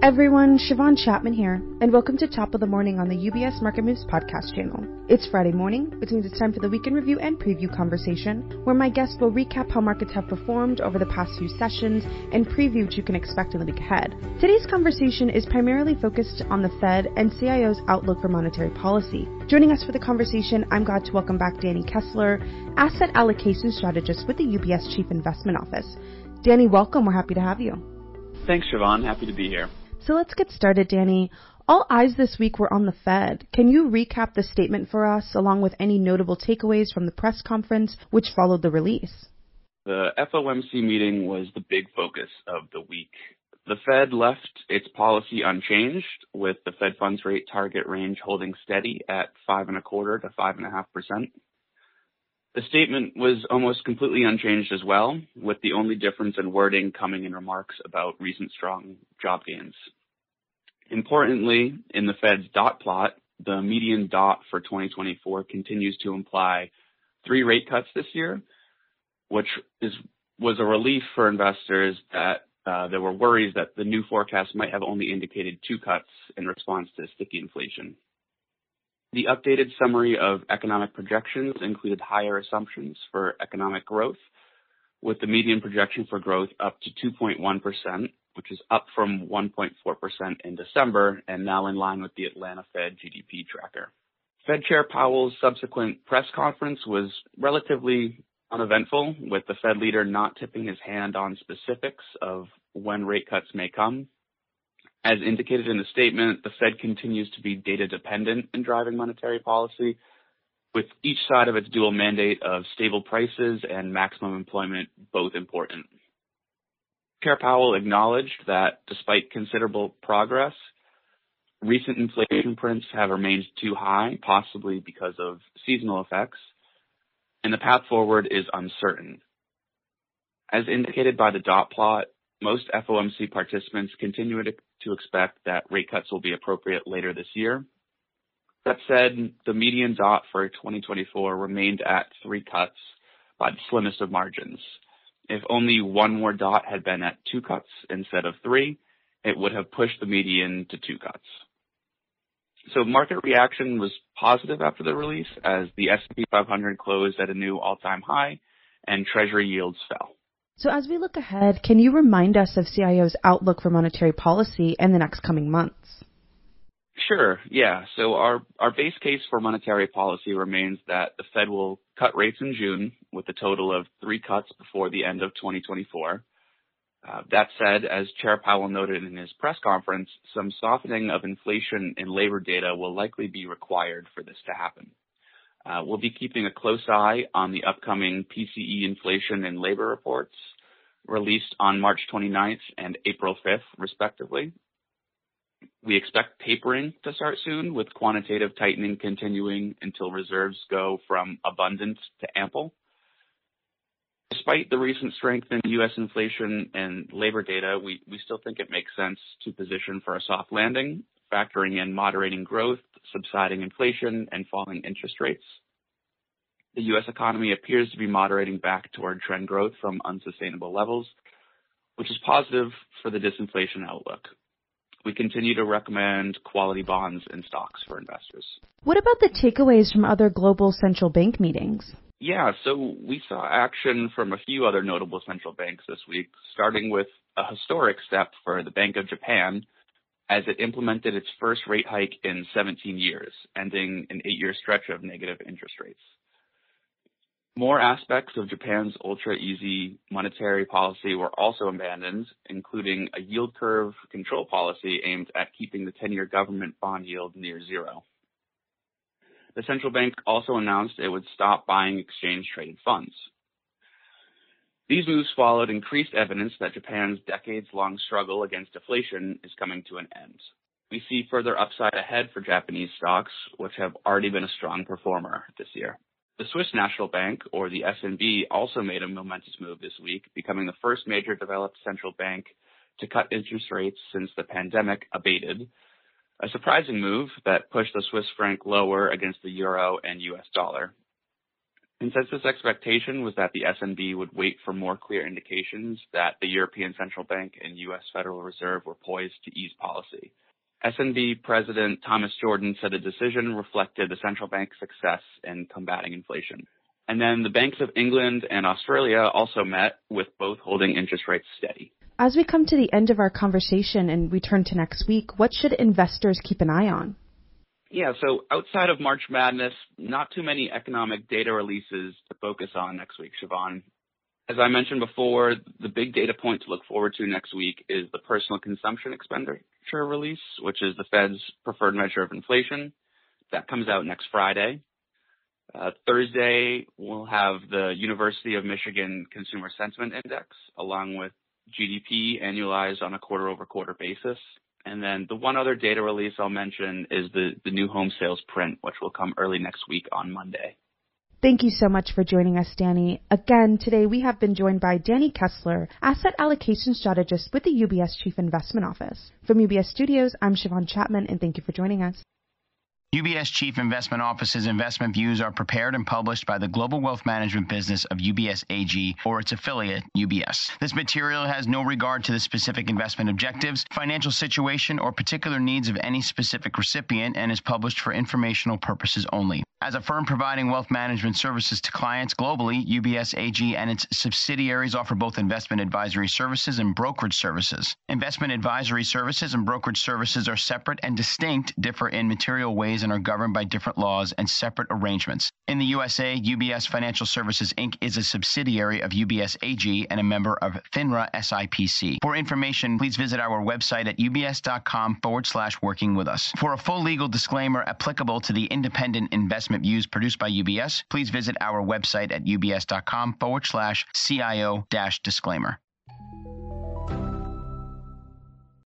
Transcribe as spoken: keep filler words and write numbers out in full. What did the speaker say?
everyone, Siobhan Chapman here, and welcome to Top of the Morning on the U B S Market Moves podcast channel. It's Friday morning, which means it's time for the weekend review and preview conversation, where my guests will recap how markets have performed over the past few sessions and preview what you can expect in the week ahead. Today's conversation is primarily focused on the Fed and C I O's outlook for monetary policy. Joining us for the conversation, I'm glad to welcome back Danny Kessler, asset allocation strategist with the U B S Chief Investment Office. Danny, welcome. We're happy to have you. Thanks, Siobhan. Happy to be here. So let's get started, Danny. All eyes this week were on the Fed. Can you recap the statement for us, along with any notable takeaways from the press conference which followed the release? The F O M C meeting was the big focus of the week. The Fed left its policy unchanged, with the Fed funds rate target range holding steady at five and a quarter to five and a half percent. The statement was almost completely unchanged as well, with the only difference in wording coming in remarks about recent strong job gains. Importantly, in the Fed's dot plot, the median dot for twenty twenty-four continues to imply three rate cuts this year, which is was a relief for investors that uh, there were worries that the new forecast might have only indicated two cuts in response to sticky inflation. The updated summary of economic projections included higher assumptions for economic growth, with the median projection for growth up to two point one percent, which is up from one point four percent in December and now in line with the Atlanta Fed G D P tracker. Fed Chair Powell's subsequent press conference was relatively uneventful, with the Fed leader not tipping his hand on specifics of when rate cuts may come. As indicated in the statement, the Fed continues to be data dependent in driving monetary policy, with each side of its dual mandate of stable prices and maximum employment both important. Chair Powell acknowledged that despite considerable progress, recent inflation prints have remained too high, possibly because of seasonal effects, and the path forward is uncertain. As indicated by the dot plot, most F O M C participants continue to, to expect that rate cuts will be appropriate later this year. That said, the median dot for twenty twenty-four remained at three cuts by the slimmest of margins. If only one more dot had been at two cuts instead of three, it would have pushed the median to two cuts. So market reaction was positive after the release, as the S and P five hundred closed at a new all-time high and Treasury yields fell. So as we look ahead, can you remind us of C I O's outlook for monetary policy in the next coming months? Sure, yeah. So our, our base case for monetary policy remains that the Fed will cut rates in June with a total of three cuts before the end of twenty twenty-four. Uh, that said, as Chair Powell noted in his press conference, some softening of inflation and labor data will likely be required for this to happen. Uh, we'll be keeping a close eye on the upcoming P C E inflation and labor reports released on March twenty-ninth and April fifth, respectively. We expect tapering to start soon, with quantitative tightening continuing until reserves go from abundant to ample. Despite the recent strength in U S inflation and labor data, we, we still think it makes sense to position for a soft landing, factoring in moderating growth, subsiding inflation, and falling interest rates. The U S economy appears to be moderating back toward trend growth from unsustainable levels, which is positive for the disinflation outlook. We continue to recommend quality bonds and stocks for investors. What about the takeaways from other global central bank meetings? Yeah, so we saw action from a few other notable central banks this week, starting with a historic step for the Bank of Japan, as it implemented its first rate hike in seventeen years, ending an eight-year stretch of negative interest rates. More aspects of Japan's ultra-easy monetary policy were also abandoned, including a yield curve control policy aimed at keeping the ten-year government bond yield near zero. The central bank also announced it would stop buying exchange-traded funds. These moves followed increased evidence that Japan's decades-long struggle against deflation is coming to an end. We see further upside ahead for Japanese stocks, which have already been a strong performer this year. The Swiss National Bank, or the S N B, also made a momentous move this week, becoming the first major developed central bank to cut interest rates since the pandemic abated, a surprising move that pushed the Swiss franc lower against the euro and U S dollar. Consensus expectation was that the S N B would wait for more clear indications that the European Central Bank and U S Federal Reserve were poised to ease policy. S N B President Thomas Jordan said the decision reflected the central bank's success in combating inflation. And then the Banks of England and Australia also met, with both holding interest rates steady. As we come to the end of our conversation and we turn to next week, what should investors keep an eye on? Yeah, so outside of March Madness, not too many economic data releases to focus on next week, Siobhan. As I mentioned before, the big data point to look forward to next week is the personal consumption expenditure release, which is the Fed's preferred measure of inflation. That comes out next Friday. Uh, Thursday, we'll have the University of Michigan Consumer Sentiment Index, along with G D P annualized on a quarter-over-quarter basis. And then the one other data release I'll mention is the, the new home sales print, which will come early next week on Monday. Thank you so much for joining us, Danny. Again, today we have been joined by Danny Kessler, Asset Allocation Strategist with the U B S Chief Investment Office. From U B S Studios, I'm Siobhan Chapman, and thank you for joining us. U B S Chief Investment Office's investment views are prepared and published by the global wealth management business of U B S A G or its affiliate, U B S. This material has no regard to the specific investment objectives, financial situation, or particular needs of any specific recipient and is published for informational purposes only. As a firm providing wealth management services to clients globally, U B S A G and its subsidiaries offer both investment advisory services and brokerage services. Investment advisory services and brokerage services are separate and distinct, differ in material ways, and are governed by different laws and separate arrangements. In the U S A, U B S Financial Services, Incorporated is a subsidiary of U B S A G and a member of FINRA S I P C. For information, please visit our website at ubs.com forward slash working with us. For a full legal disclaimer applicable to the independent investment views produced by U B S, please visit our website at ubs.com forward slash CIO dash disclaimer.